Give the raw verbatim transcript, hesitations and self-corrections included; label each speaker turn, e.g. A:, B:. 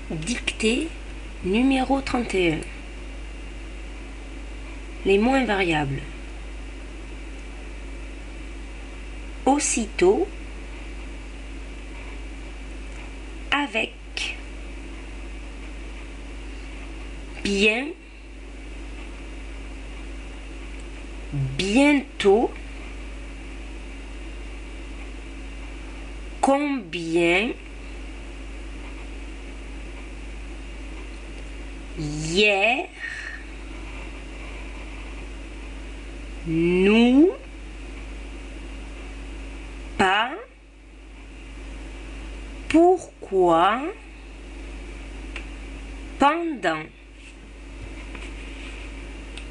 A: Dictée numéro trente et un. Les mots invariables. Aussitôt, avec, bien, bientôt, combien, hier, nous, pas, pourquoi, pendant.